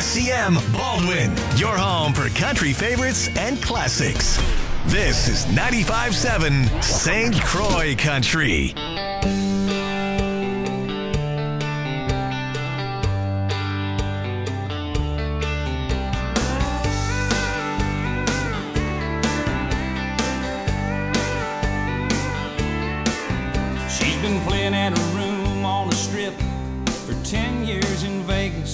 SCM Baldwin, your home for country favorites and classics. This is 95.7 St. Croix Country. She's been playing at a room on the strip for 10 years in Vegas.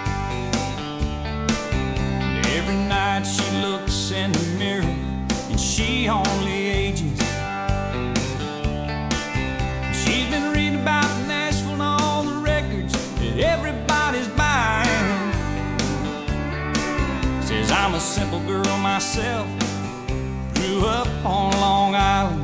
And every night she looks in the mirror and she only ages. She's been reading about Nashville and all the records that everybody's buying. Says I'm a simple girl myself, grew up on Long Island.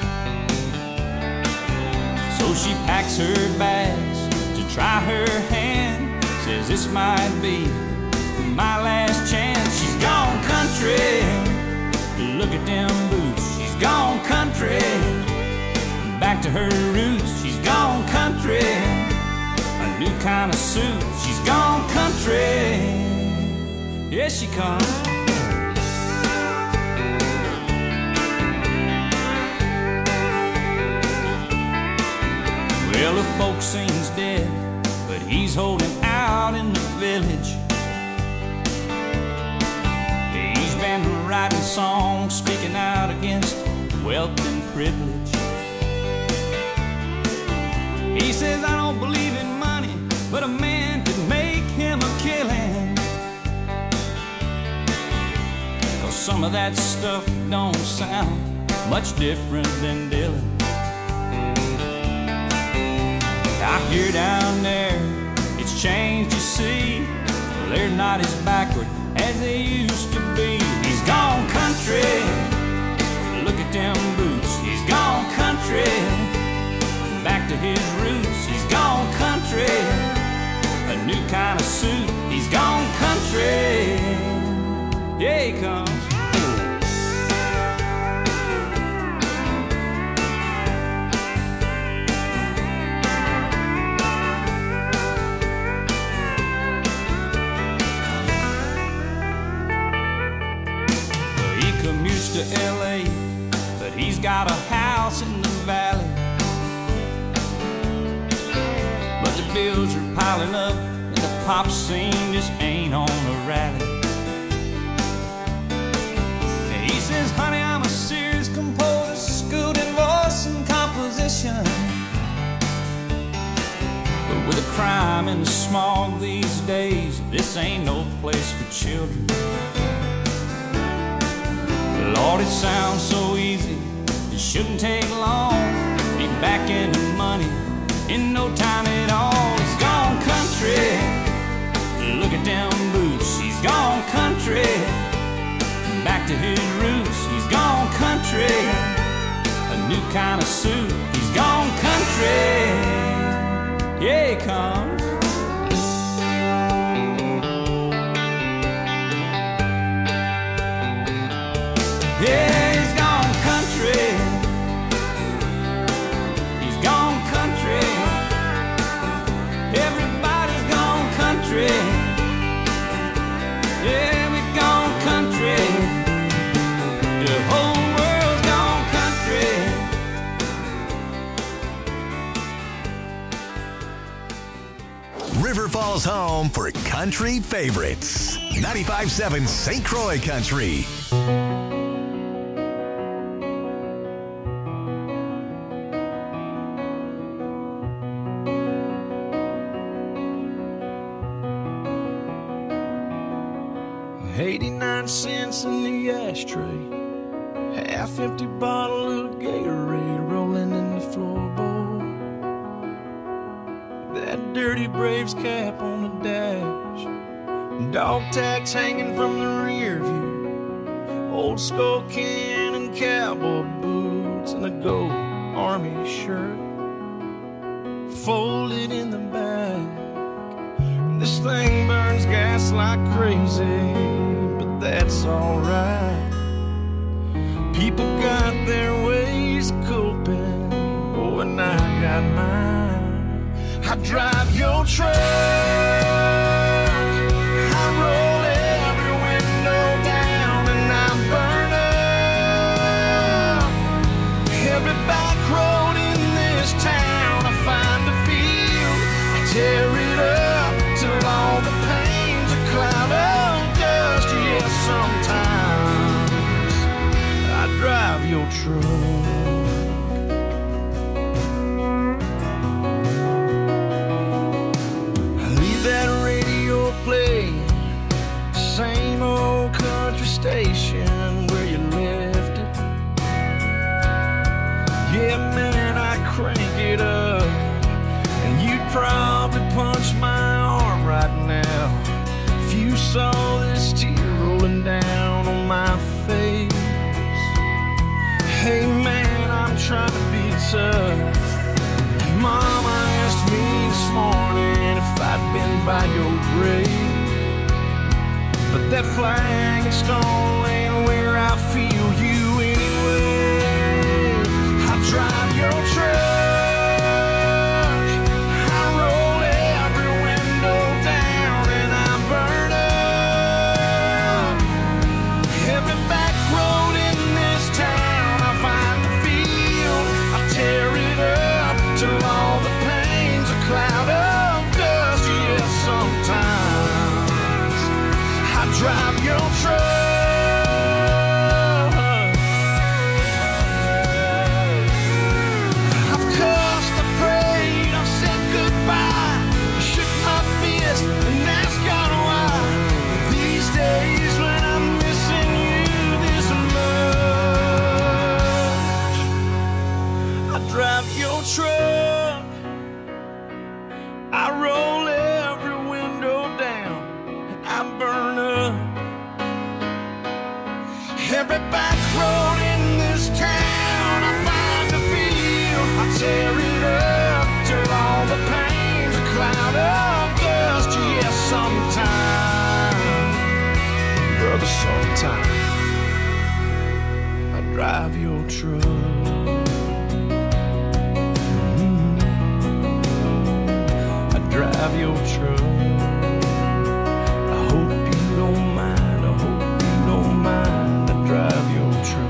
So she packs her bags to try her hand. Says this might be my last chance. She's gone country, look at them boots. She's gone country, back to her roots. She's gone country, a new kind of suit. She's gone country, here she comes. Well, the folk scene's dead, but he's holding out in the village. He's been writing songs, speaking out against wealth and privilege. He says, I don't believe in money, but a man could make him a killing. 'Cause some of that stuff don't sound much different than Dylan. I hear down there, it's changed, you see. They're not as backward as they used to be. He's gone country, look at them boots. He's gone country, back to his roots. He's gone country, a new kind of suit. He's gone country, yeah he comes. To LA, but he's got a house in the valley. But the bills are piling up and the pop scene just ain't on a rally. And he says, honey, I'm a serious composer, schooled in voice and composition. But with the crime and the smog these days, this ain't no place for children. Lord, it sounds so easy, it shouldn't take long. Be back into money in no time at all. He's gone country, look at them boots. He's gone country, back to his roots. He's gone country, a new kind of suit. He's gone country, yeah he comes. Yeah, he's gone country. He's gone country. Everybody's gone country. Yeah, we've gone country. The whole world's gone country. River Falls home for country favorites. 95.7 St. Croix Country. 89 cents in the ashtray, half-empty bottle of Gatorade rolling in the floorboard. That dirty Braves cap on the dash, dog tags hanging from the rear view, old skull can and cowboy boots, and a gold army shirt folded in the back. This thing burns gas like crazy, but that's alright. People got their ways of coping, oh, and I got mine. I drive your truck, I truck. I leave that radio playing, same old country station where you left it. Yeah, man, I crank it up, and you'd probably punch my arm right now if you saw this tear rolling down on my face. Hey man, I'm trying to be tough. Mama asked me this morning if I'd been by your grave, but that flag and stone ain't where I feel you anyway. I drive your truck, I roll every window down, and I burn up every back road in this town. I find the field, I tear it up till all the pain's a cloud of dust. Yeah, sometimes I drive your truck. I've cussed, I prayed, I've said goodbye, shook my fist and asked God why. These days when I'm missing you this much, I drive your truck, I roll every window down, and I burn up every back road in this town. I find a field, I tear it up till all the pain's a cloud of dust. Yeah, sometime, brother, sometime I drive your truck. I drive your truck. I hope you don't mind, I hope you don't mind. I drive your truck.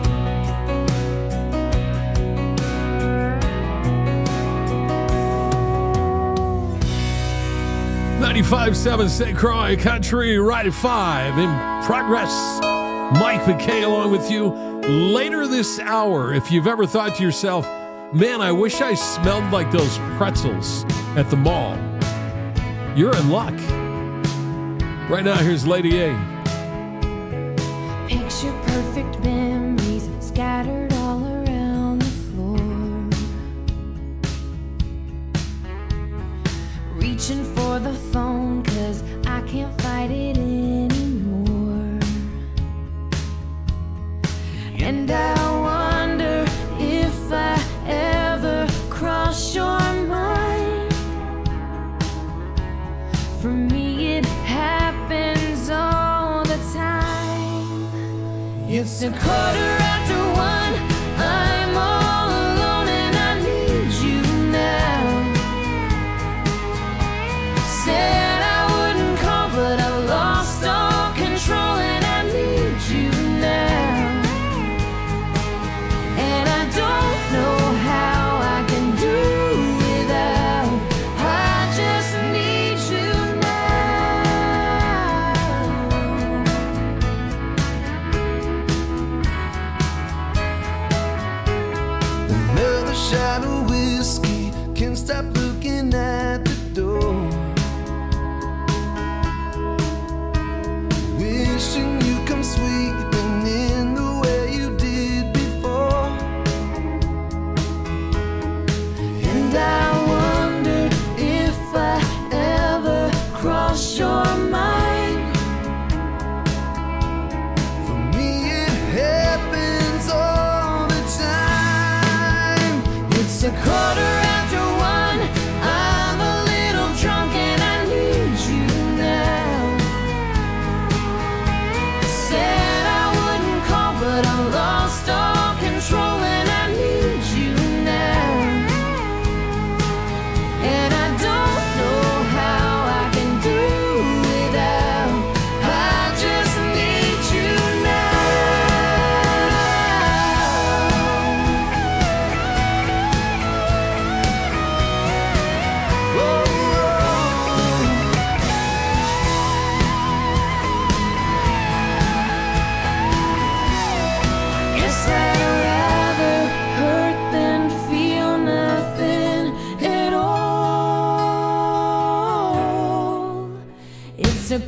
95.7 St. Croix Country, right at 5 in progress. Mike McKay along with you later this hour. If you've ever thought to yourself, man, I wish I smelled like those pretzels at the mall, you're in luck. Right now, here's Lady A. Picture perfect memories scattered all around the floor. Reaching for the phone 'cause I can't fight it anymore. And I wonder if I ever cross your mind. For me it happens all the time. It's 1:15, I'm all alone and I need you now. Said I wouldn't call, but I lost all control and I need you now. And I don't know how I can do without. I just need you now. Another shot of whiskey, can't stop looking at the door. Wishing you come sweeping in the way you did before. And I wonder if I ever cross your mind. For me it happens all the time. It's 1:15, I'm a little drunk and I need you now.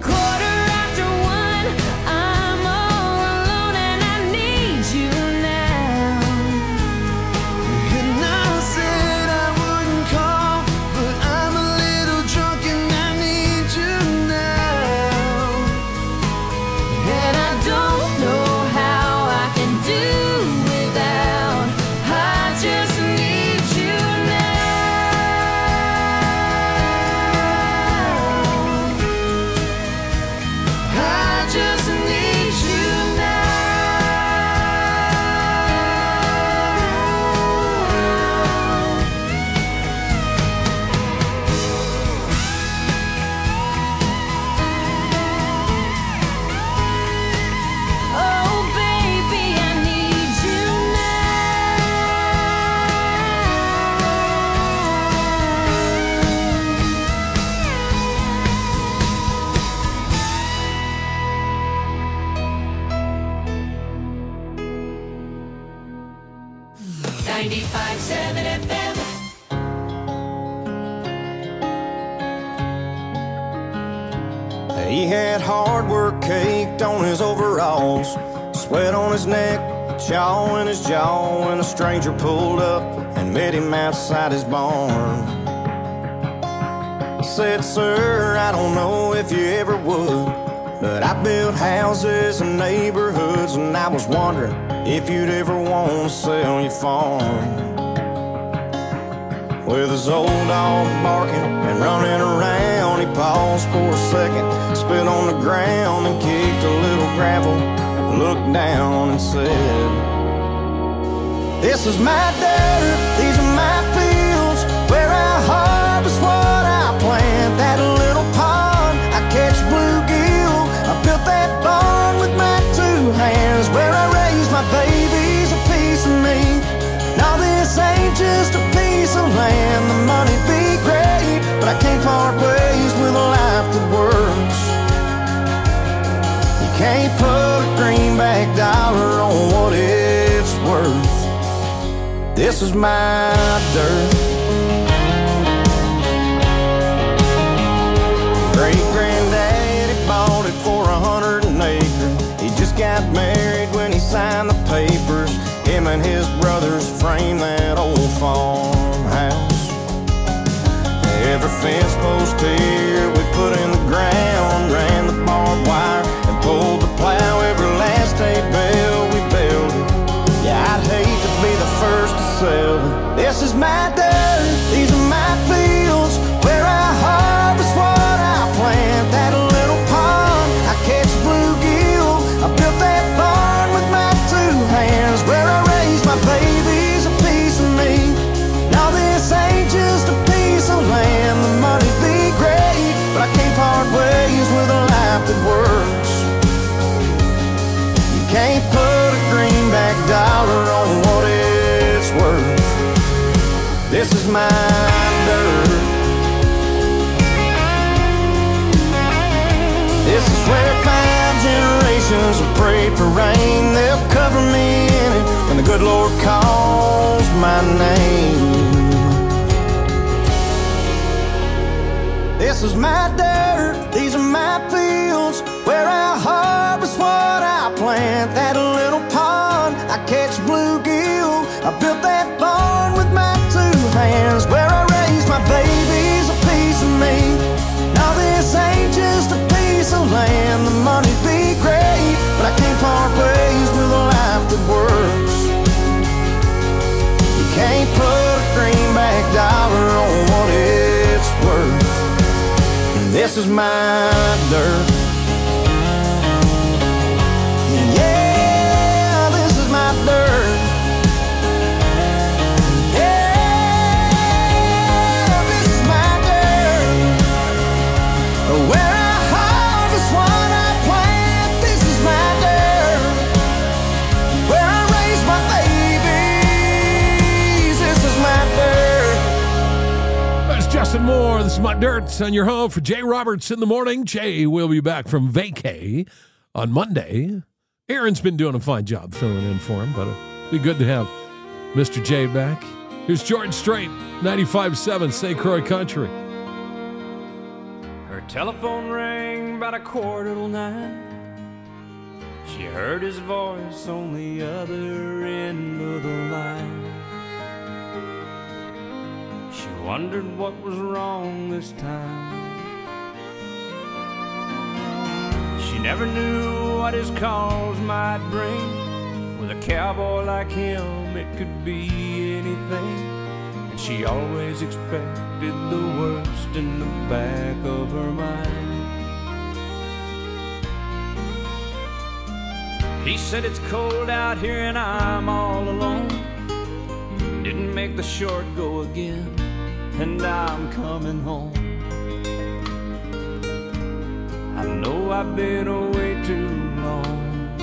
1:15, I'm all alone and I need you now. And I said I wouldn't call, but I'm a little drunk and I need you now. And I don't know how I can do without. I just need you now. I just need you now. Oh, baby, I need you now. 95.7 FM. He had hard work caked on his overalls, sweat on his neck, chaw in his jaw, when a stranger pulled up and met him outside his barn. He said, "Sir, I don't know if you ever would, but I built houses and neighborhoods, and I was wondering if you'd ever want to sell your farm." With his old dog barking and running around, he paused for a second, spit on the ground and kicked a little gravel, looked down and said, "This is my dirt, these are my fields, where I harvest what I plant. That little pond, I catch bluegill, I built that barn with my 2 hands, where I raise my babies, a piece of me. Now this ain't just a piece of land, the money'd be great, but I can't part ways with a life that works. You can't put a greenback dollar on what it's worth. This is my dirt." Great-granddaddy bought it for 100 an acre. He just got married when he signed the papers. Him and his brothers framed that old farmhouse. Every fence post here we put in the ground, ran the barbed wire and pulled the plow. Every last hay bale we built it. Yeah, I'd hate to be the first to sell it. This is my dirt, these are my fields, where I harvest what I plant. That little pond, I catch bluegill, I built that barn with my 2 hands, where I raise my babies, a piece of me. Now this ain't just a piece of land, the money'd be great, but I can't part ways with a life that works. You can't put a greenback dollar on what it's worth. This is my dirt. This is where 5 generations have prayed for rain. They'll cover me in it when the good Lord calls my name. This is my dirt, these are my fields, where I harvest what I plant. That little pond, I catch bluegill, I built that barn with my 2 hands, where I raise my babies, a piece of me. Now this ain't just a piece of land, the money'd be great, but I can't part ways with a life that works. You can't put a greenback dollar on what it's worth. This is my dirt. Yeah, this is my dirt. Yeah, this is my dirt. Where I harvest what I plant. This is my dirt. Where I raise my babies. This is my dirt. There's Justin Moore. This is my dirt on your home for Jay Roberts in the morning. Jay will be back from vacay on Monday. Aaron's been doing a fine job filling in for him, but it'll be good to have Mr. J back. Here's George Strait, 95.7 St. Croix Country. Her Telephone rang about 9:15. She heard his voice on the other end of the line. She wondered what was wrong this time. She never knew what his calls might bring. With a cowboy like him, it could be anything. And she always expected the worst in the back of her mind. He said it's cold out here and I'm all alone. Didn't make the short go again, and I'm coming home. I know I've been away too long.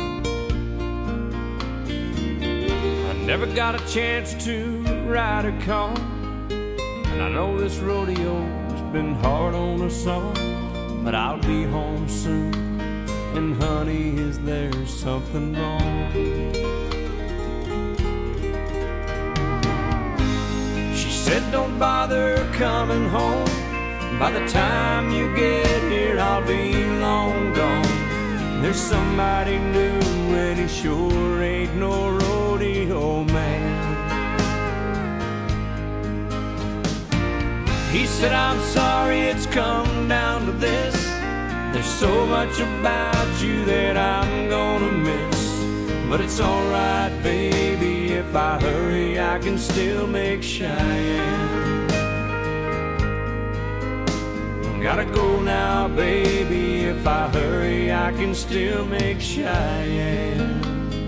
I never got a chance to ride a car, and I know this rodeo's been hard on us all. But I'll be home soon, and honey, is there something wrong? She said don't bother coming home. By the time you get here, I'll be long gone. There's somebody new, and he sure ain't no rodeo man. He said I'm sorry it's come down to this. There's so much about you that I'm gonna miss. But it's alright, baby, if I hurry, I can still make Cheyenne. Gotta go now, baby, if I hurry, I can still make Cheyenne.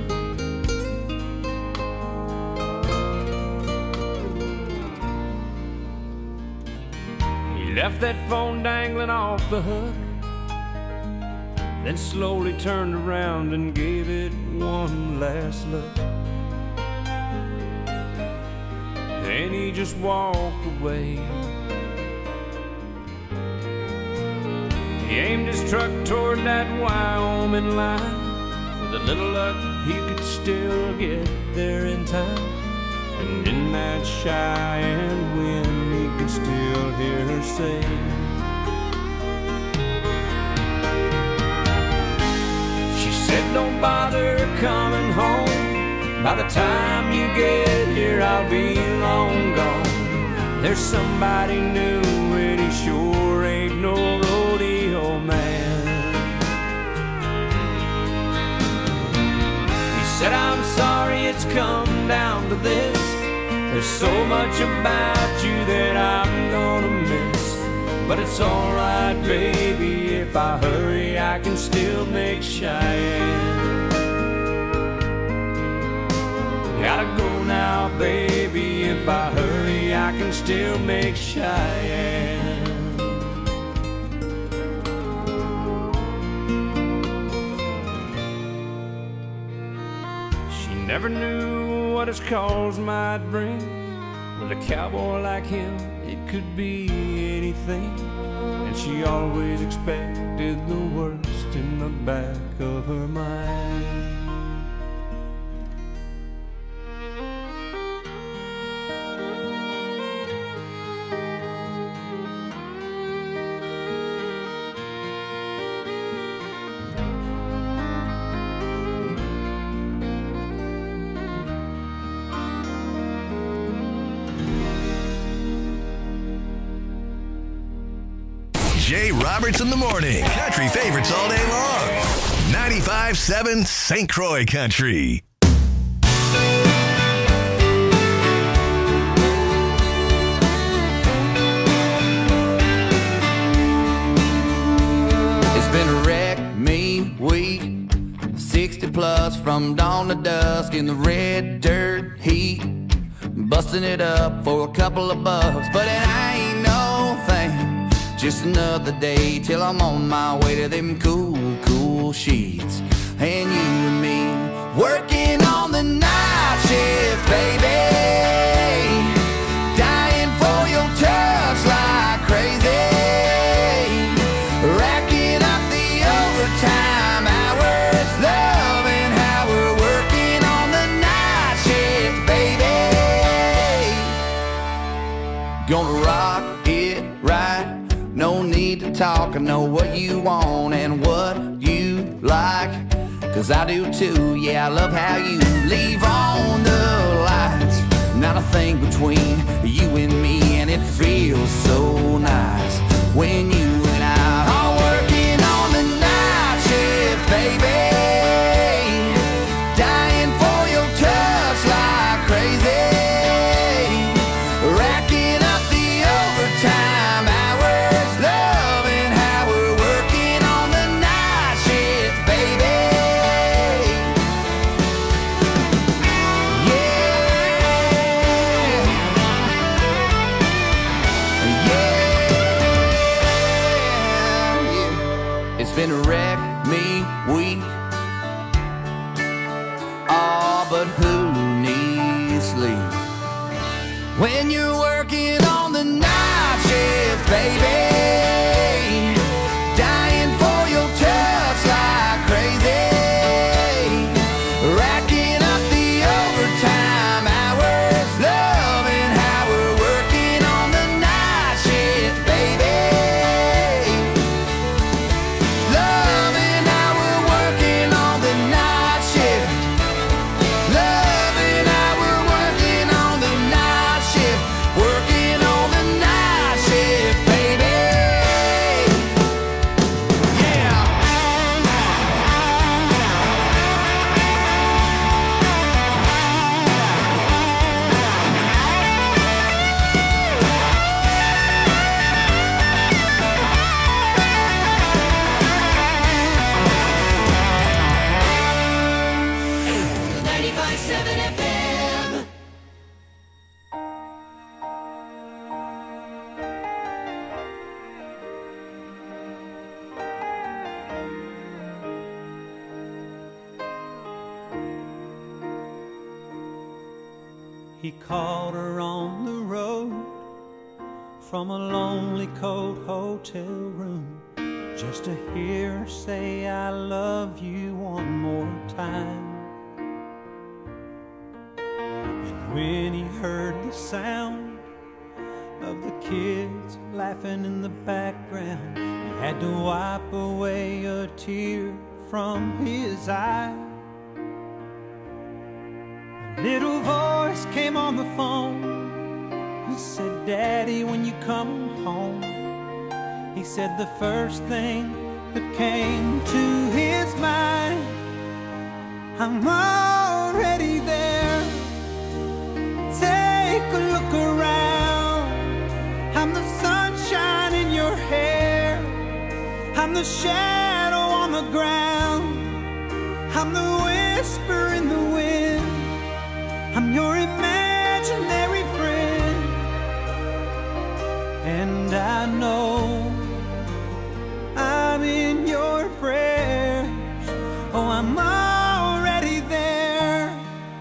He left that phone dangling off the hook, then slowly turned around and gave it one last look. Then he just walked away. He aimed his truck toward that Wyoming line. With a little luck, he could still get there in time. And in that Cheyenne wind, he could still hear her say, she said, don't bother coming home. By the time you get here, I'll be long gone. There's somebody new, and he sure ain't no rodeo man. He said, I'm sorry it's come down to this. There's so much about you that I'm gonna miss. But it's alright, baby, if I hurry, I can still make Cheyenne. Gotta go now, baby, if I hurry, I can still make Cheyenne. She never knew what his calls might bring. With a cowboy like him, it could be anything. And she always expected the worst in the back of her mind. Jay Roberts in the morning. Country favorites all day long. 95.7 St. Croix Country. It's been a wreck, me, week 60 plus from dawn to dusk in the red dirt heat. Busting it up for a couple of bucks, but it ain't no thing. Just another day till I'm on my way to them cool, cool sheets. And you and me working on the night shift, baby. Dying for your touch like crazy. Racking up the overtime hours. Loving how we're working on the night shift, baby. Gonna rock it right. No need to talk. I know what you want and what you like, 'cause I do too. Yeah, I love how you leave on the lights. Not a thing between you and me, and it feels so nice when you and I are working on the night shift, baby. Dying for your touch like crazy. Racking up the overtime hours, loving how we're working on the night shift, baby. It's been a wreck me week. Oh, but who needs sleep when you're working on the night shift, baby? Dying for your touch like crazy. Racking up the overtime hours, loving how we're working on the night shift, baby. Loving how we're working on the night shift. Loving how we're working on the night shift. Working on the night shift, baby. Yeah. He called her on the road from a lonely, cold hotel room, just to hear her say, I love you one more time. And when he heard the sound of the kids laughing in the background, he had to wipe away a tear from his eye. A little voice came on the phone and said, Daddy, when you come home. He said the first thing that came to his mind, I'm already there. Take a look around. I'm the sunshine in your hair. I'm the shadow on the ground. I'm the whisper in the wind. I'm your imaginary friend. And I know I'm in your prayers. Oh, I'm already there.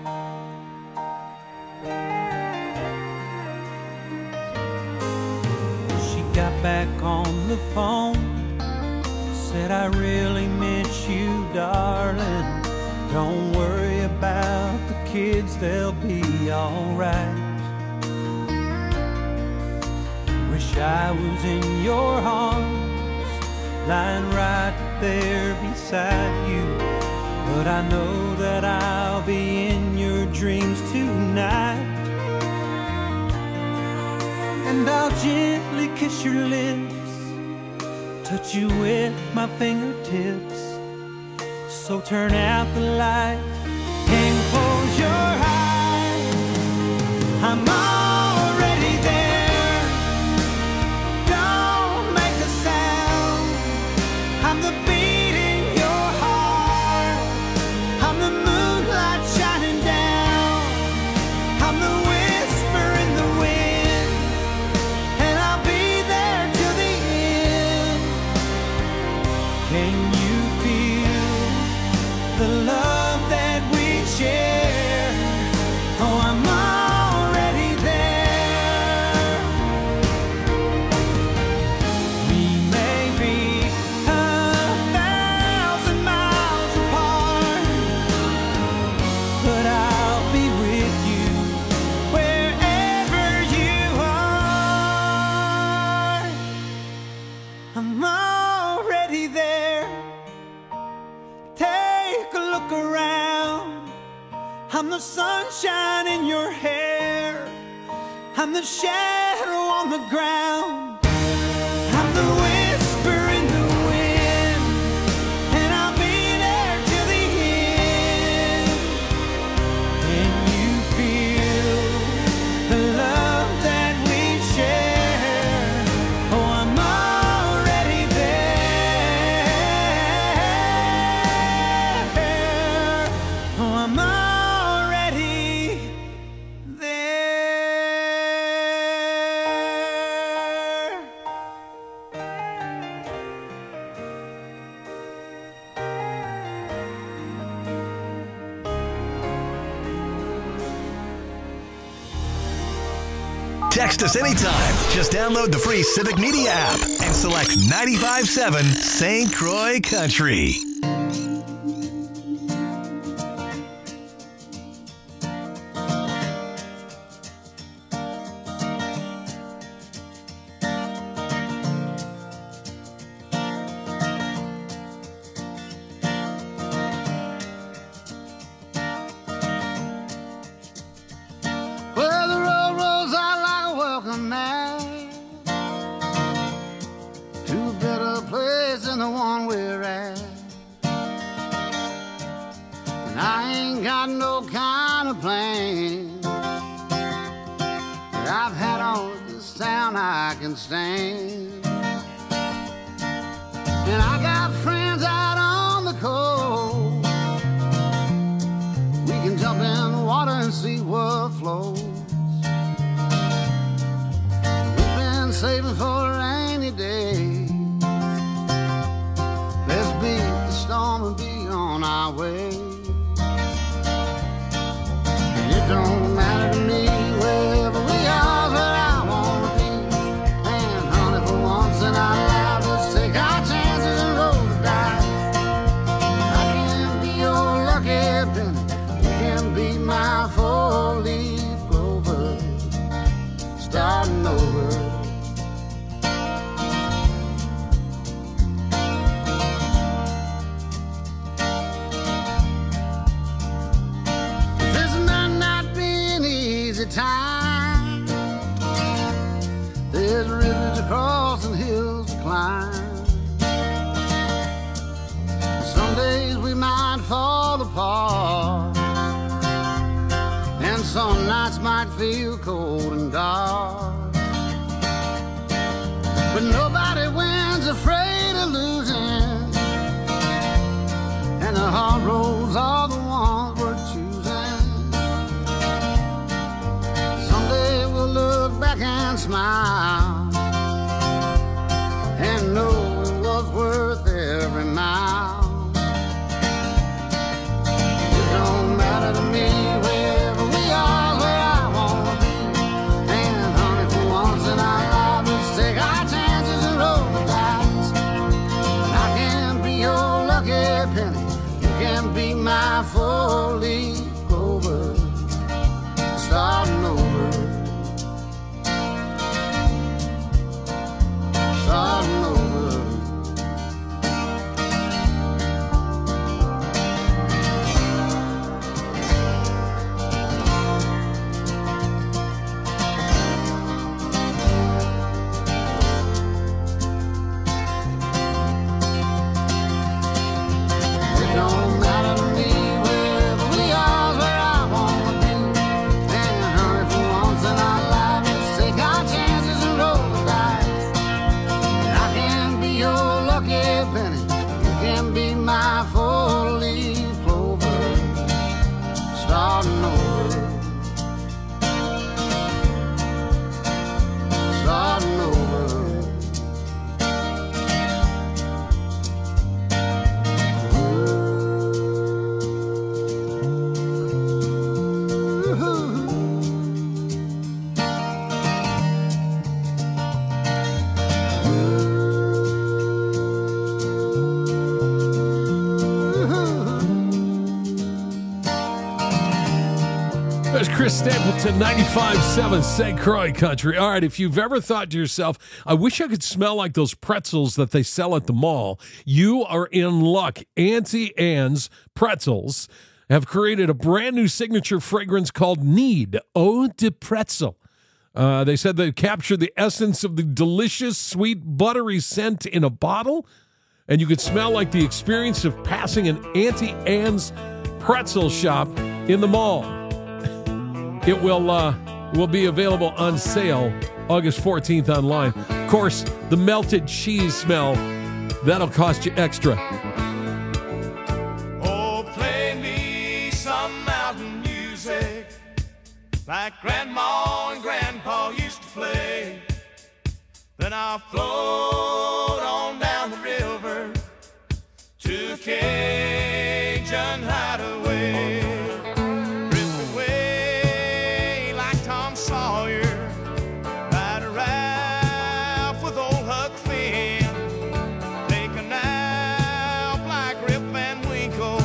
She got back on the phone, said, I really miss you, darling. Don't worry about the kids, they'll be alright. Wish I was in your arms, lying right there beside you. But I know that I'll be in your dreams tonight. And I'll gently kiss your lips, touch you with my fingertips. So turn out the light and close your eyes. I'm already there. Don't make a sound. I'm the beat in your heart. I'm the moonlight shining down. I'm the whisper in the wind. And I'll be there till the end. Can you feel the love that I'm the sunshine in your hair. I'm the shadow on the ground. I'm the whisper in the wind, and I'll be there till the end. Can you feel the love that we share? Oh, I'm already there. Oh, I'm already there. Text us anytime. Just download the free Civic Media app and select 95.7 St. Croix Country. Well, the road rolls out like a welcome mat to a better place than the one we're at. And I ain't got no kind of plan that I've had on this town I can stand. And I got friends out on the coast. We can jump in the water and see what flows. We've been saving for a rainy day. Let's beat the storm and be on our way. It don't matter to me wherever we are, where I wanna be. And honey, for once in our lives, let's take our chances and roll the dice. I can be your lucky penny, you can be my four-leaf clover, starting over. This might not be an easy time. There's rivers to cross and hills to climb. Some days we might fall apart, and some nights might feel cold and dark. But nobody wins afraid of losing, and the hard roads are the ones we're choosing. Someday we'll look back and smile and know it was worth every mile. It don't matter to me wherever we are, where I wanna be. And honey, for once in our lives, let's take our chances and roll the dice. And I can be your lucky penny, you can be my four-leaf clover, starting over, starting over. It don't matter to me wherever we are, where I wanna be. And honey, for once in our lives, let's take our chances and roll the dice. And I can be your lucky penny, you can be my four-leaf clover, starting over, starting over. There's Chris Stapleton, 95.7 St. Croix Country. All right, if you've ever thought to yourself, I wish I could smell like those pretzels that they sell at the mall, you are in luck. Auntie Anne's Pretzels. have created a brand new signature fragrance called Need Eau de Pretzel. They said they captured the essence of the delicious, sweet, buttery scent in a bottle, and you could smell like the experience of passing an Auntie Anne's pretzel shop in the mall. It will be available on sale August 14th online. Of course, the melted cheese smell, that'll cost you extra. Oh, play me some mountain music like Grandma and Grandpa used to play. Then I'll float on down the river to a Cajun hideaway. Drift away like Tom Sawyer, ride a raft with old Huck Finn. Take a nap like Rip Van Winkle,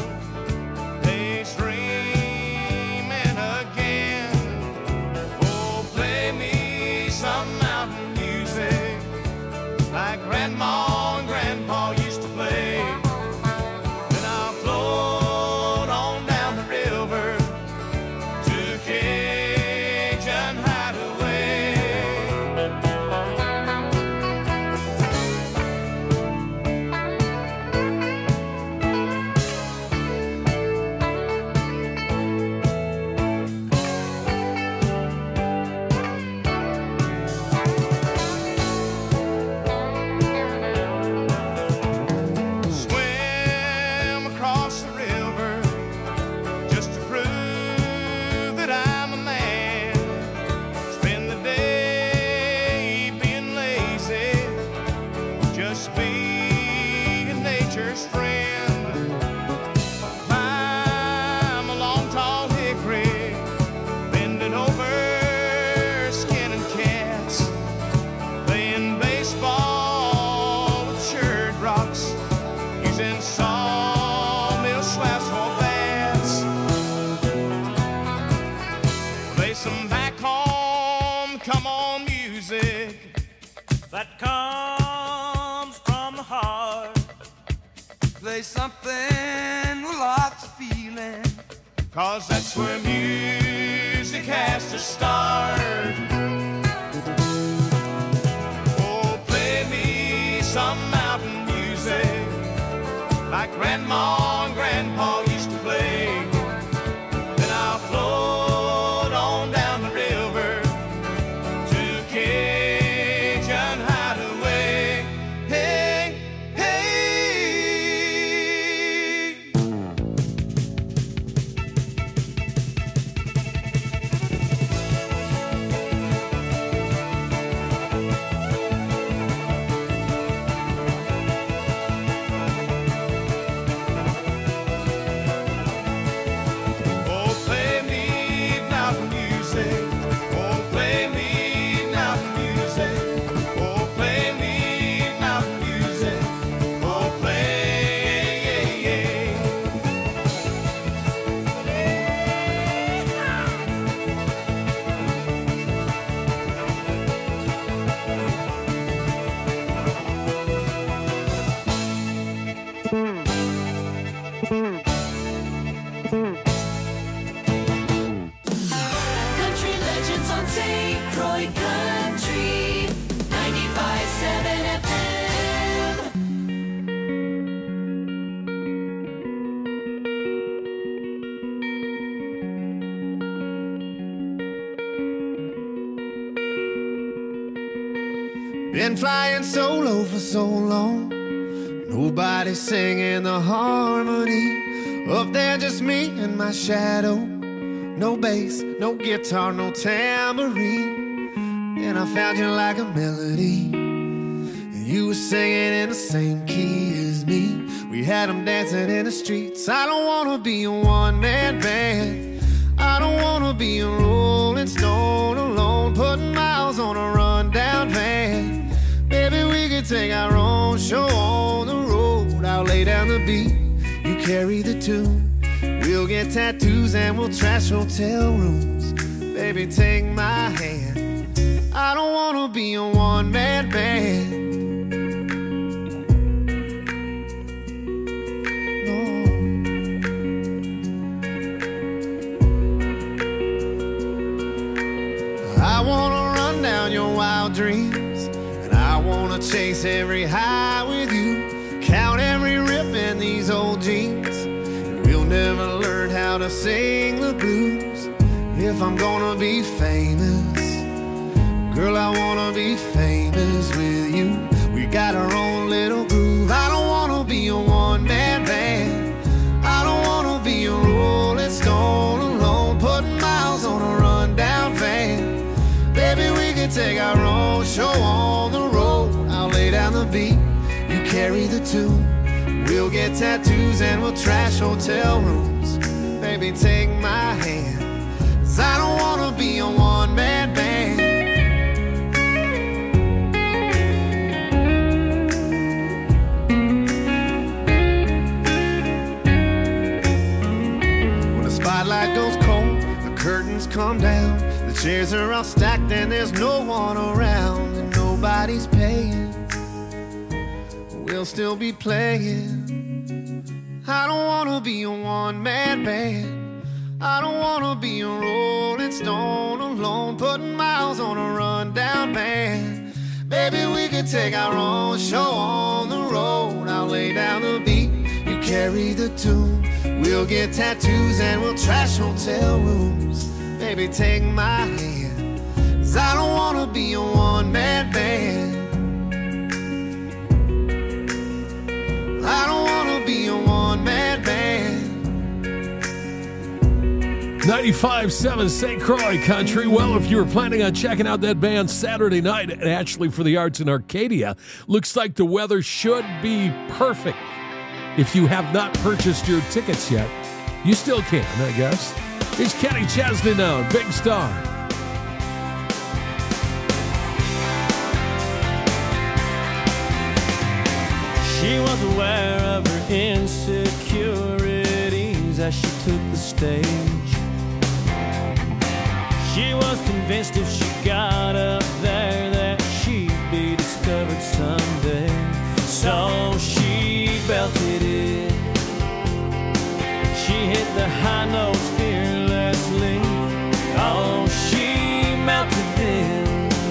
daydreaming again. Oh, play me some mountain music like Grandma and Grandpa used to play. Then I'll float on down the river to Cajun hideaway. Swim across the river just to prove that I'm a man. Spend the day being lazy, just being nature's friend. Climb a long tall hickory, bending over, skinning cats, playing baseball with church rocks, using sawmill swabs for bats. Play some back home, come on music that comes from the heart. Play something with lots of feeling, 'cause that's where music has to start. Oh, play me some mountain music like Grandma and Grandpa used to play. Then I'll float on down the river to Cajun hideaway. Hey, hey. Oh, play me mountain music. Oh, play me mountain music. Oh, play me mountain music. Oh, play. Country legends on St. Croix Country 95.7 FM. Been flying solo for so long, nobody singing the harmony. Up there just me and my shadow. No bass, no guitar, no tambourine. And I found you like a melody, and you were singing in the same key as me. We had them dancing in the streets. I don't wanna be a one-man band. I don't wanna be a rolling stone alone, putting miles on a rundown van. Maybe we could take our own show on the road. I'll lay down the beat, you carry the tune. We'll get tattoos and we'll trash hotel rooms. Baby, take my hand. I don't wanna be a one-man band. No. chase every high with you, count every rip in these old jeans. We'll never learn how to sing the blues. If I'm gonna be famous, girl, I wanna be famous with you. We got our own little groove. I don't wanna be a one-man band. I don't wanna be a Rolling Stone alone, putting miles on a rundown van. Baby, we can take our own show on the road. I'll lay down the beat, you carry the tune. We'll get tattoos and we'll trash hotel rooms. Baby, take my hand, 'cause I don't wanna be a one-man band. When the spotlight goes cold, the curtains come down, the chairs are all stacked and there's no one around, and nobody's paying. We'll still be playing. I don't wanna be a one-man band. I don't wanna be a Rolling Stone alone, putting miles on a rundown van. Baby, we could take our own show on the road. I'll lay down the beat, you carry the tune. We'll get tattoos and we'll trash hotel rooms. Baby, take my hand, 'cause I don't wanna be a one-man band. I don't wanna be a one-man band. 95.7 St. Croix Country. Well, if you were planning on checking out that band Saturday night at Ashley for the Arts in Arcadia, looks like the weather should be perfect. If you have not purchased your tickets yet, you still can, I guess. It's Kenny Chesney now, Big Star. She was aware of her insecurities as she took the stage. She was convinced if she got up there that she'd be discovered someday. So she belted it. She hit the high notes fearlessly. Oh, she melted them,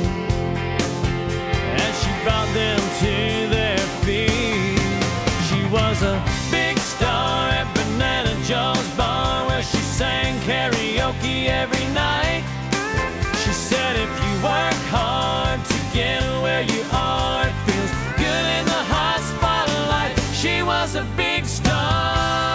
and she brought them to their feet. She was a big star at Banana Joe's bar, where she sang karaoke every night. She said if you work hard to get where you are, it feels good in the hot spotlight. She was a big star.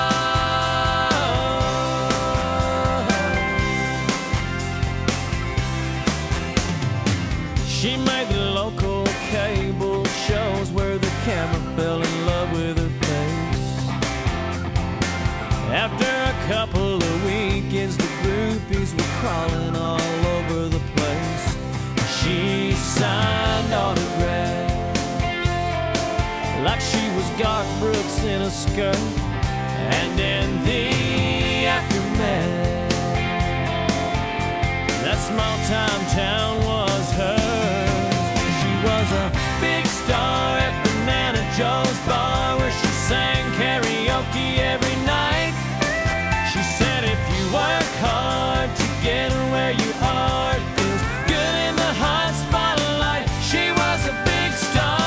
She made the local cable shows where the camera fell in love with her face. After a couple of weekends, the groupies were crawling all over the place. She signed autographs like she was Garth Brooks in a skirt. And in the aftermath, that small-time town was hers. She was a big star at Banana Joe's bar, where she sang karaoke every night. She said if you work hard to get where you are, it feels good in the hot spotlight. She was a big star.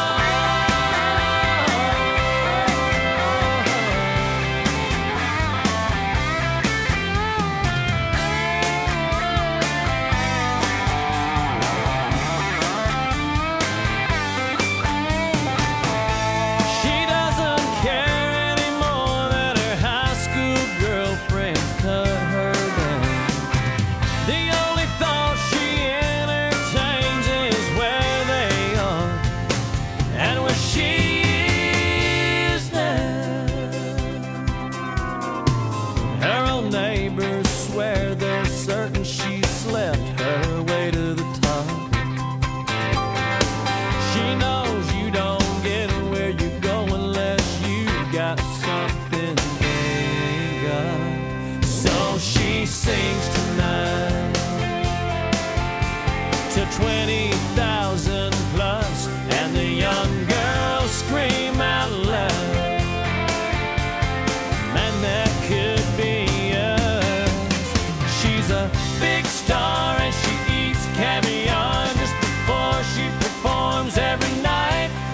She doesn't care anymore that her high school girlfriend cut her down. The only thought she entertains is where they are and where she is now. Her old neighbors swear they're certain she slept her way to the top. She knows you don't get where you go unless you got something they ain't got. So she sings tonight to 20,000 plus, and the young girls scream out loud, man, that could be us. She's a big star and she eats caviar just before she performs every night.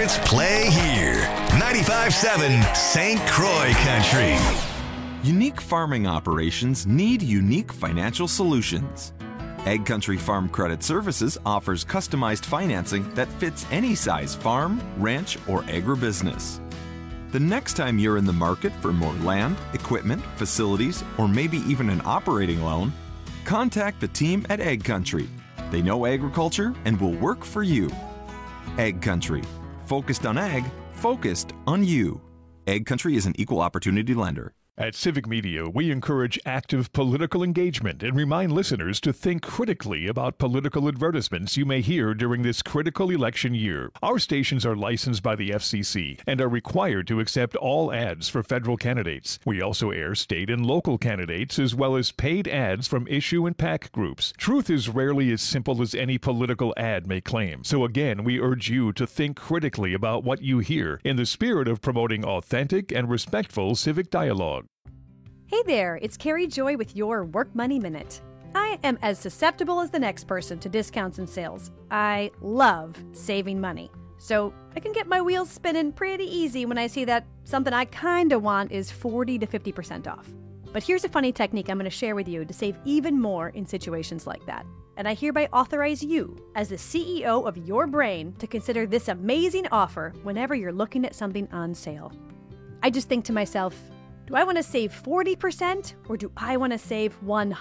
favorites play here. 95.7 St. Croix Country. Unique farming operations need unique financial solutions. Ag Country Farm Credit Services offers customized financing that fits any size farm, ranch, or agribusiness. The next time you're in the market for more land, equipment, facilities, or maybe even an operating loan, contact the team at Ag Country. They know agriculture and will work for you. Ag Country. Focused on ag, focused on you. Ag Country is an equal opportunity lender. At Civic Media, we encourage active political engagement and remind listeners to think critically about political advertisements you may hear during this critical election year. Our stations are licensed by the FCC and are required to accept all ads for federal candidates. We also air state and local candidates as well as paid ads from issue and PAC groups. Truth is rarely as simple as any political ad may claim. So again, we urge you to think critically about what you hear in the spirit of promoting authentic and respectful civic dialogue. Hey there, it's Carrie Joy with your Work Money Minute. I am as susceptible as the next person to discounts and sales. I love saving money. So I can get my wheels spinning pretty easy when I see that something I kinda want is 40 to 50% off. But here's a funny technique I'm gonna share with you to save even more in situations like that. And I hereby authorize you, as the CEO of your brain, to consider this amazing offer whenever you're looking at something on sale. I just think to myself, do I want to save 40% or do I want to save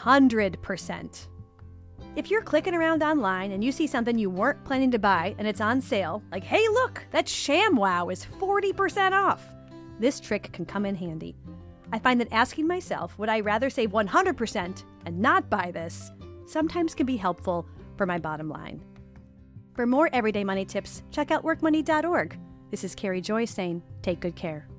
100%? If you're clicking around online and you see something you weren't planning to buy and it's on sale, like, hey, look, that ShamWow is 40% off. This trick can come in handy. I find that asking myself, would I rather save 100% and not buy this, sometimes can be helpful for my bottom line. For more everyday money tips, check out workmoney.org. This is Carrie Joy saying, take good care.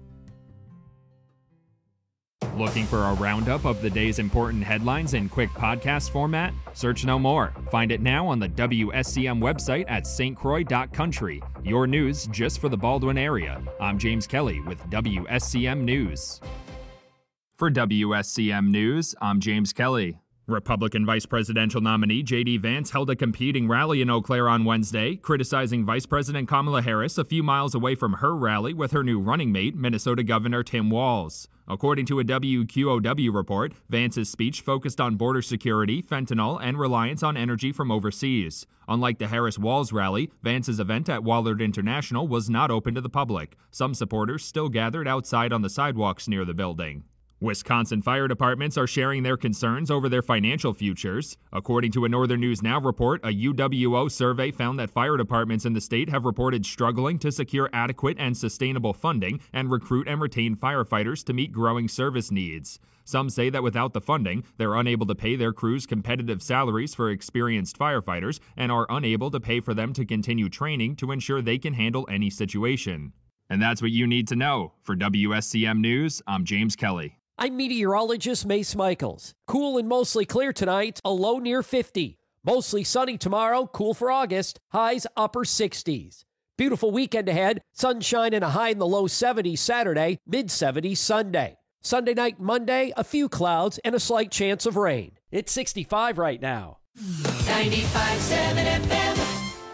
Looking for a roundup of the day's important headlines in quick podcast format? Search no more. Find it now on the WSCM website at stcroix.country. Your news just for the Baldwin area. I'm James Kelly with WSCM News. For WSCM News, I'm James Kelly. Republican vice presidential nominee J.D. Vance held a competing rally in Eau Claire on Wednesday, criticizing Vice President Kamala Harris a few miles away from her rally with her new running mate, Minnesota Governor Tim Walz. According to a WQOW report, Vance's speech focused on border security, fentanyl, and reliance on energy from overseas. Unlike the Harris-Walz rally, Vance's event at Wallard International was not open to the public. Some supporters still gathered outside on the sidewalks near the building. Wisconsin fire departments are sharing their concerns over their financial futures. According to a Northern News Now report, a UWO survey found that fire departments in the state have reported struggling to secure adequate and sustainable funding and recruit and retain firefighters to meet growing service needs. Some say that without the funding, they're unable to pay their crews competitive salaries for experienced firefighters and are unable to pay for them to continue training to ensure they can handle any situation. And that's what you need to know. For WSCM News, I'm James Kelly. I'm meteorologist Mace Michaels. Cool and mostly clear tonight, a low near 50. Mostly sunny tomorrow, cool for August, highs upper 60s. Beautiful weekend ahead, sunshine and a high in the low 70s Saturday, mid-70s Sunday. Sunday night, Monday, a few clouds and a slight chance of rain. It's 65 right now. 95.7 FM.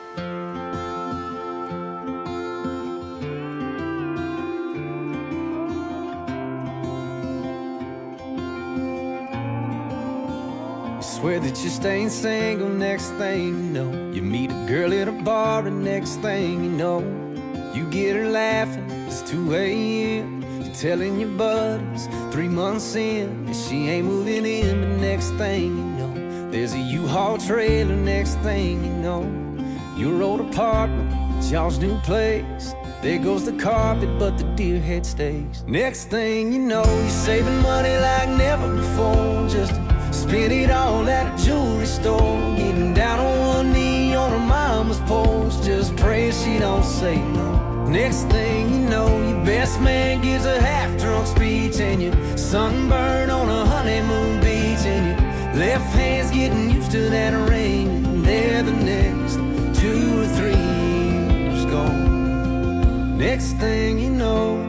Swear that you're staying single, next thing you know, you meet a girl at a bar, and next thing you know, you get her laughing, it's 2 a.m. You're telling your buddies 3 months in, and she ain't moving in, but next thing you know, there's a U-Haul trailer, next thing you know, your old apartment, it's y'all's new place. There goes the carpet, but the deer head stays. Next thing you know, you're saving money like never before, just spend it all at a jewelry store, getting down on one knee on her mama's porch, just pray she don't say no. Next thing you know, your best man gives a half-drunk speech, and you're sunburned on a honeymoon beach, and your left hand's getting used to that ring, and there the next 2 or 3 years gone. Next thing you know,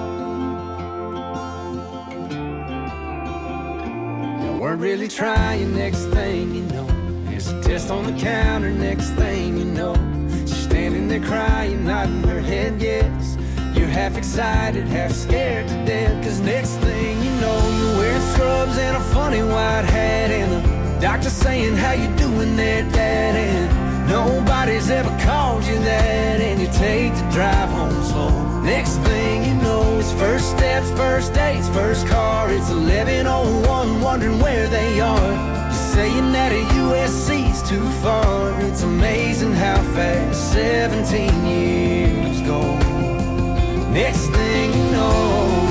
weren't really trying, next thing you know, there's a test on the counter, next thing you know, she's standing standing there crying, nodding her head yes. You're half excited, half scared to death, 'cause next thing you know, you're wearing scrubs and a funny white hat, and the doctor saying, how you doing there, Dad? And nobody's ever called you that, and you take the drive home slow. Next thing you know, it's first steps, first dates, first car. It's 11:01, wondering where they are. You're saying that a USC's too far. It's amazing how fast 17 years go. Next thing you know,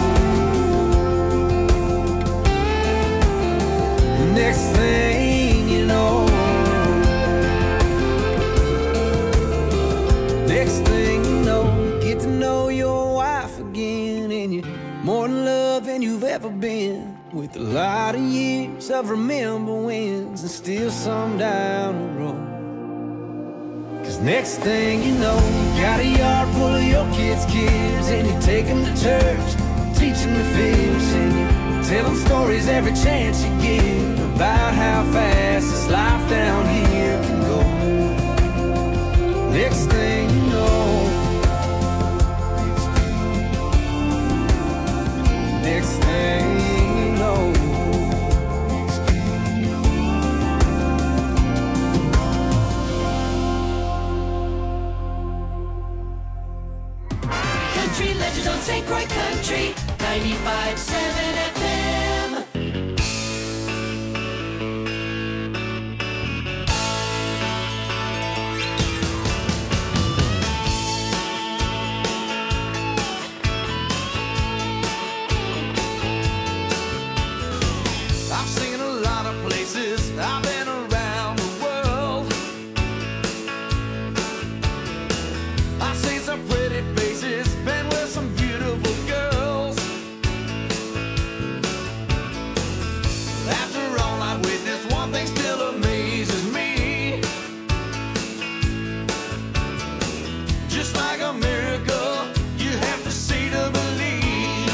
next thing you know, next thing you know, you get to know your wife again, and you're more in love than you've ever been, with a lot of years of remember wins and still some down the road. 'Cause next thing you know, you got a yard full of your kids' kids, and you take them to church, teach them to fish, and you tell them stories every chance you get about how fast this life down here can go. Next thing you know, next thing you know, Country legends on St. Croix Country 95.7 FM. I've seen a lot of places, I've been around the world. I've seen some pretty faces, been with some beautiful girls. After all I've witnessed, one thing still amazes me. Just like a miracle, you have to see to believe.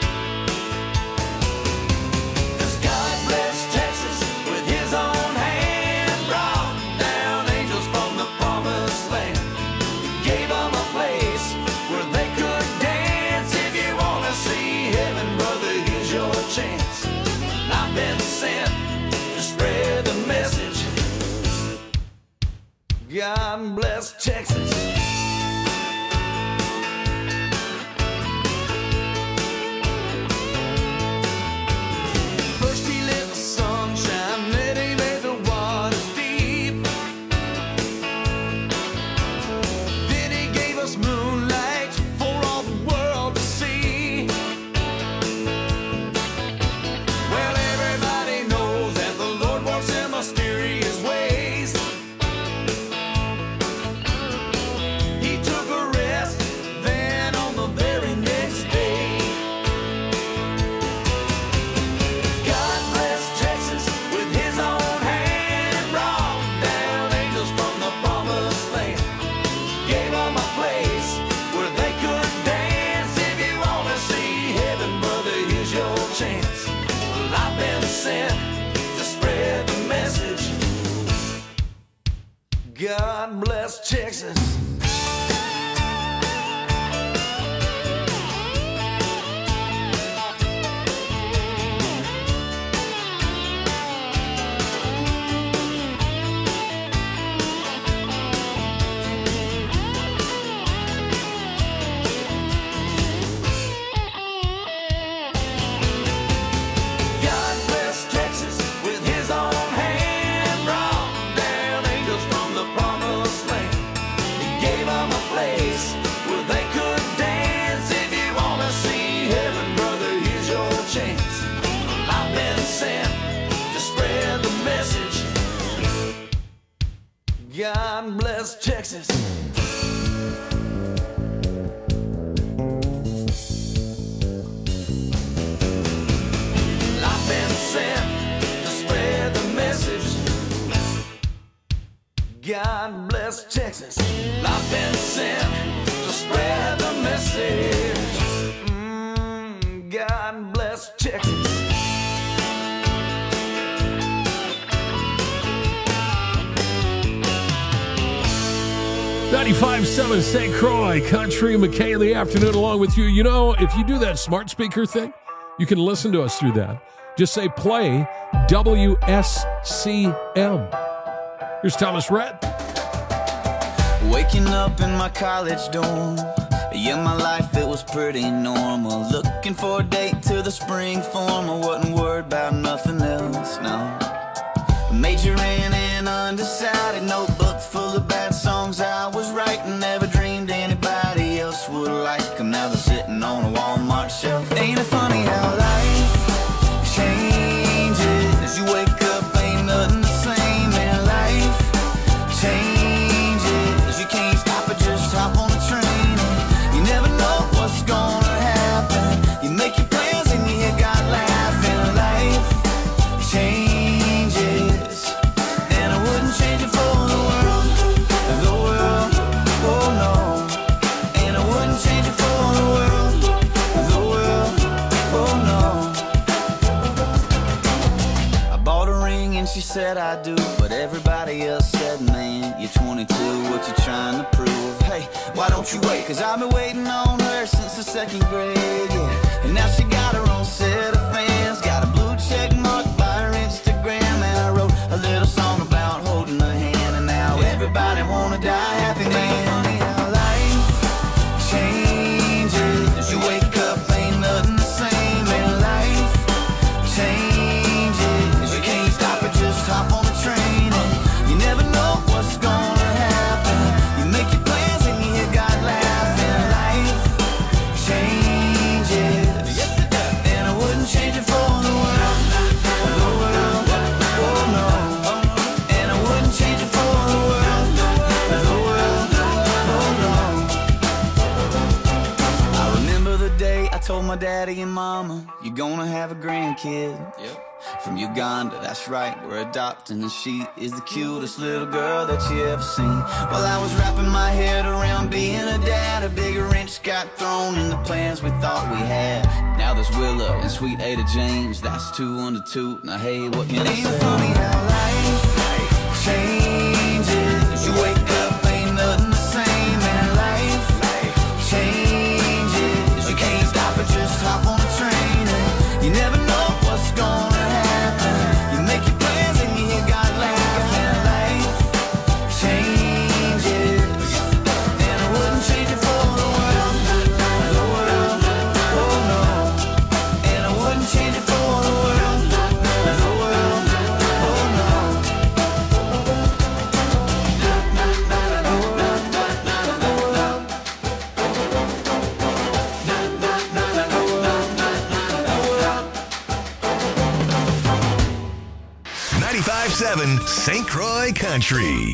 'Cause God bless Texas with his own hand, brought down angels from the promised land, gave them a place where they could dance. If you want to see heaven, brother, here's your chance. I've been sent to spread the message. God bless Texas. First he let the sun shine, then he made the waters deep. Then he gave us moonlight for all the world to see. Well, everybody knows that the Lord works in mysterious ways. He took a rest, then on the very next day, God bless Texas with his own hand, brought down angels from the promised land, gave them a place where they could dance. If you want to see heaven, brother, here's your chance. Well, I've been sent to spread the message. God bless Texas. God bless Texas with his own hand, brought down angels from the promised land. He gave them a place where they could dance. If you want to see heaven, brother, here's your chance. I've been sent to spread the message. God bless Texas. I've been sent to spread the message. God bless Texas. I've been sent to spread the message. God bless Texas. 95.7 St. Croix Country. McKay in the afternoon along with you. You know, if you do that smart speaker thing, you can listen to us through that. Just say play WSCM. Here's Thomas Rhett. Waking up in my college dorm. Yeah, my life, it was pretty normal. Looking for a date to the spring formal. Wasn't worried about nothing else, no. Majoring in undecided, notebook full of bad songs I was writing. Never dreamed anybody else would like them. Now they're sitting on a Walmart shelf. Ain't it funny how life changes? You wake up, ain't nothing the same, and life changes. You can't stop it, just hop on the train. You never know what's gonna happen. You make your plans and you hear God laughing. Life changes, and I wouldn't change it for the world, oh no. And I wouldn't change it for the world, oh no. I bought a ring and she said I do, but everybody else said, man, you're 22, what you trying to prove? Hey, why don't you wait? Cause I've been waiting on her since the second grade, yeah. And now she got her own set of fans, got a blue check mark by her Instagram, and I wrote a little song about holding her hand, and now everybody wanna die happy, man. Funny how life changes. You wake up, ain't nothing the same, and life changes. You can't stop it, just hop on the train, and you never know what's gonna happen. You make your plans and you hear God laughing. Life changes, yes it does, and I wouldn't change it for the world, oh no. And I wouldn't change it for the world, oh no. I remember the day I told my daddy and mama, you're gonna have a grandkid. Yep. From Uganda, that's right, we're adopting, and she is the cutest little girl that you ever seen. While I was wrapping my head around being a dad, a big wrench got thrown in the plans we thought we had. Now there's Willow and sweet Ada James, that's 2 under 2. Now hey, what can I say? Ain't it funny how life changes? You wake up, ain't nothing the same, and life changes. You can't stop it, just hop on the train, and you never know what's gonna happen. You make your plans and you hear God laughing. Life changes, and I wouldn't change it for the world, oh no. And I wouldn't change it for the world, oh no. St. Croix Country.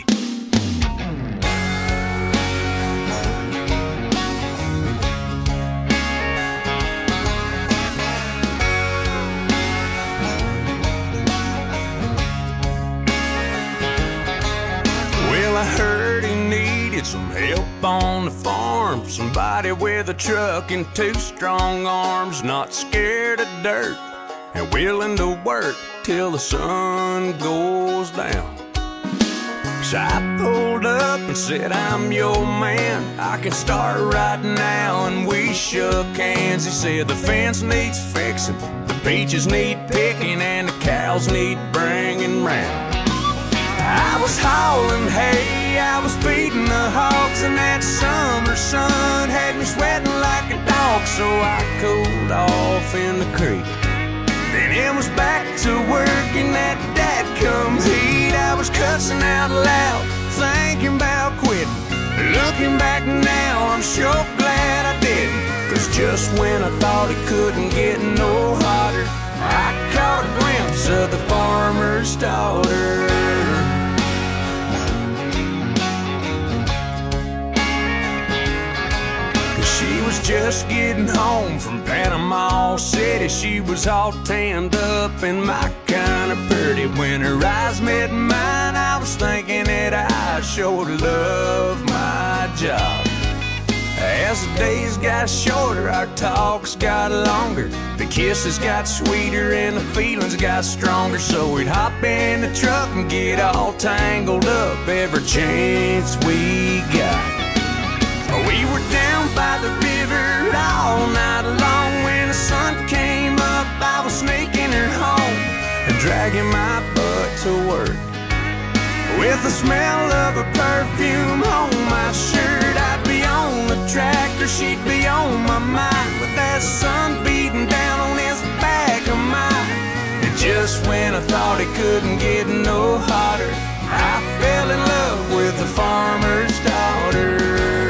Well, I heard he needed some help on the farm. Somebody with a truck and 2 strong arms, not scared of dirt and willing to work till the sun goes down. So I pulled up and said, I'm your man, I can start right now, and we shook hands. He said the fence needs fixing, the peaches need picking, and the cows need bringing round. I was hauling hay, I was feeding the hogs, and that summer sun had me sweating like a dog, so I cooled off in the creek. Then it was back to work in that dadgum heat. I was cussing out loud, thinking about quitting. Looking back now, I'm sure glad I didn't, 'cause just when I thought it couldn't get no hotter, I caught a glimpse of the farmer's daughter. She was just getting home from Panama City. She was all tanned up and my kind of pretty. When her eyes met mine, I was thinking that I sure love my job. As the days got shorter, our talks got longer. The kisses got sweeter and the feelings got stronger. So we'd hop in the truck and get all tangled up every chance we got. all night long. When the sun came up, I was sneaking her home and dragging my butt to work. With the smell of her perfume on my shirt, I'd be on the tractor, she'd be on my mind, with that sun beating down on this back of mine. And just when I thought it couldn't get no hotter, I fell in love with the farmer's daughter.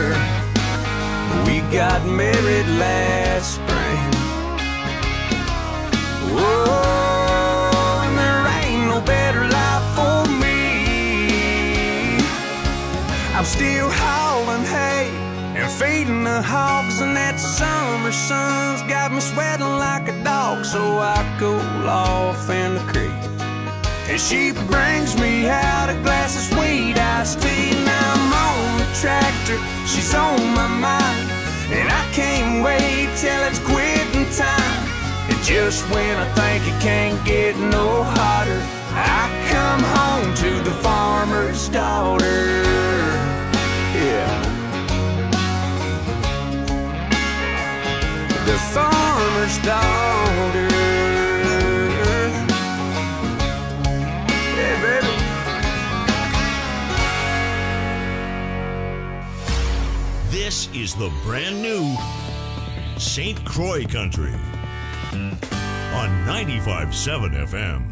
We got married last spring. Whoa, and there ain't no better life for me. I'm still hauling hay and feeding the hogs, and that summer sun's got me sweating like a dog. So I cool off in the creek, and she brings me out a glass of sweet iced tea. Now I'm on the tractor, she's on my mind, and I can't wait till it's quitting time. And just when I think it can't get no hotter, I come home to the farmer's daughter. Yeah, the farmer's daughter. Yeah, baby. This is the brand new St. Croix Country on 95.7 FM.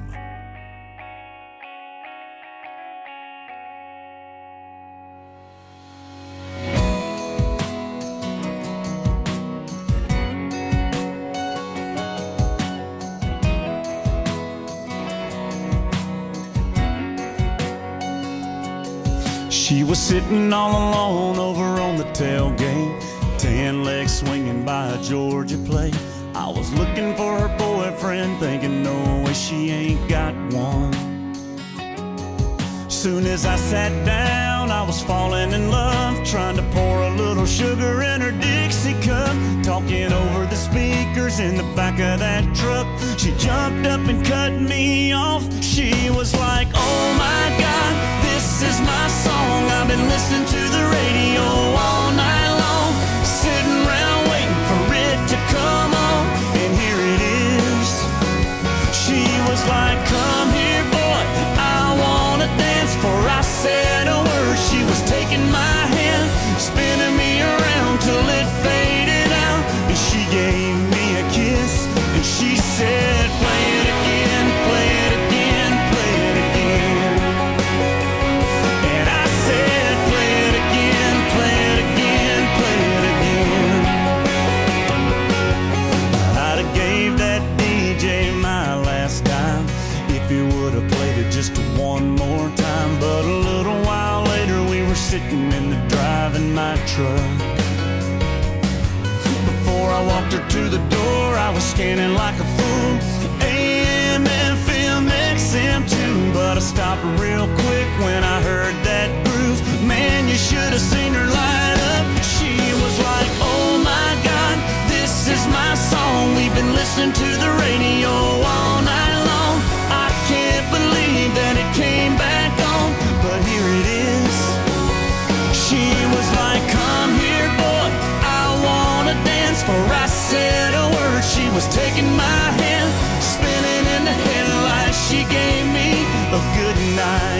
She was sitting all alone over on the tailgate, 10 legs swinging by a Georgia plate. I was looking for her boyfriend, thinking no way she ain't got one. Soon as I sat down, I was falling in love, trying to pour a little sugar in her Dixie cup, talking over the speakers in the back of that truck. She jumped up and cut me off. She was like, oh my God, this is my song. I've been listening to the radio all night long, sitting around waiting for it to come on, and here it is. She was like, come here boy, I wanna dance. Before I said a word, she was taking my hand, spinning me around till it faded out, and she gave me a kiss, and she said, play it again, play it again, play it again. And I said, play it again, play it again, play it again. I'd have gave that DJ my last dime if he would have played it just one more time. But a little while later we were sitting in the drive in my truck. Before I walked her to the door, I was scanning like a fool, AM, FM, XM too. But I stopped real quick when I heard that groove. Man, you should have seen her light up. She was like, oh my God, this is my song. We've been listening to the radio all night long. I can't believe that it came back on, but here it is. She was like, come here boy, I wanna dance. Before I said a word, she was taking my hand, spinning in the headlights. She gave me a good night.